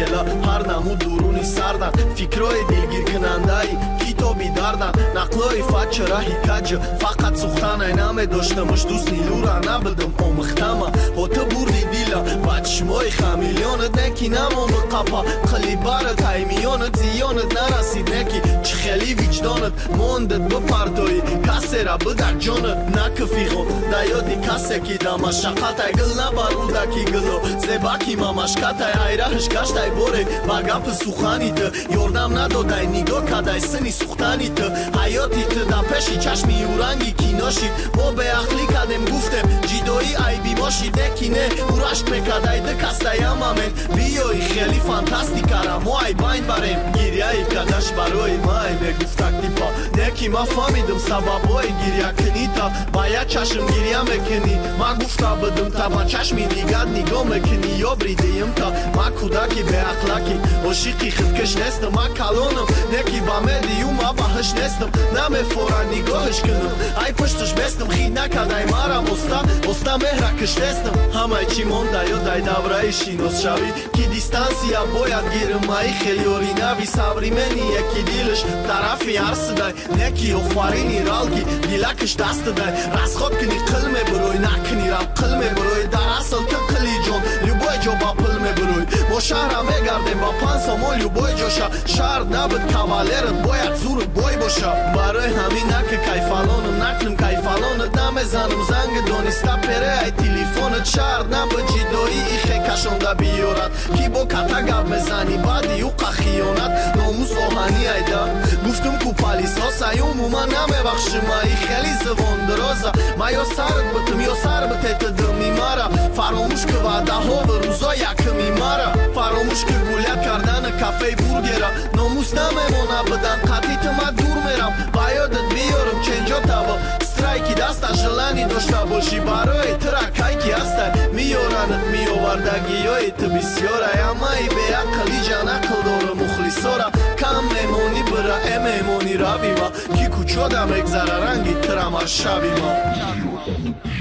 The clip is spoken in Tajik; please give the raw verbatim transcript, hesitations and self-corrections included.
хела ҳар намуд дуруни сардан фикрои дилгир кунандаи китоби дардан нақлои фачараҳи каҷа фақат сухтанай намедоштамаш дӯст нилура набудам омӯхтама ҳота бурди дила ба чишмои хамилёнат неки намоми қапа қили барат ҳаймиёнат зиёнат нарасид неки чӣ хели виҷдонат мондат ба партои касера бидак ҷонат накафиғо да ёди касе ки да машаққатай гил набарудаки гило зебаки мамашкатай айраҳш гаштай боре ба гапи сухани ту ёрдам надодай нигоҳ кадай сини сухтани ту ҳаёти ту да пеши чашми юранги киноши мо беақлӣ кадем гуфтем ҷидои айби мошид неки не урашк мекадай ду кастаямамен биёи хели фантастикара мо ай байн барем гиряи кадаш барои май мегуфтак типа неки ма фаҳмидам сабабҳои гирьякунита ба як чашм гирья мекунӣ ма гуфта будам та ба чашми дигар нигоҳ мекунӣ ё бридиям та ма кӯдаки беақлаки ошиқи худкаш нестам ма калонам неки ба медию ма баҳш нестам намефора нигоҳш кунам ай пушташ бестам хид накадай мара оста оста меҳракаш нестам ҳамаи чӣ монда ёдай давраи шиносшавӣ ки дистансия бояд гирам маи хелёри нави сабри мени яки дилаш тарафи арсидай неки офарини ралги дилакаш дастадай расход куни қил мебурой накуни рам қил мебурой дар асл ту қили ҷон любой ҷо ба пул мебурой мо шаҳра мегардем ба панҷ сомон любой ҷоша шаҳр набуд кавалерат бояд зуру бой боша барои ҳамин наки кайфалонам накунам кайфалонат намезанам занги дониста пере ай телефонат шаҳр набуд ҷидои ихе кашонда биёрад ки бо ката гап мезани баъди уқа хиёнат номус оҳани айда гуфтум ку палисоса умуман намебахшим аи хели завон дироза ма ё сарт бутам ё сар бутета дилми мара фаромӯш ки ваъдаҳо ва рӯзо якми мара фаромӯш ки гулят кардани кафеи бургера номус намемона будан қатъи ту ма дур мерам ба ёдат биёрам ченҷотаво страйки даста желани дошта бошӣ барои тура кайки ҳастай миёранат миёвардагиёи ту бисёрай амаи беақли ҷанақл дора мухлисора кам мемонӣ бира э мемонӣ равима ки кучода мегзара ранги тура маршавима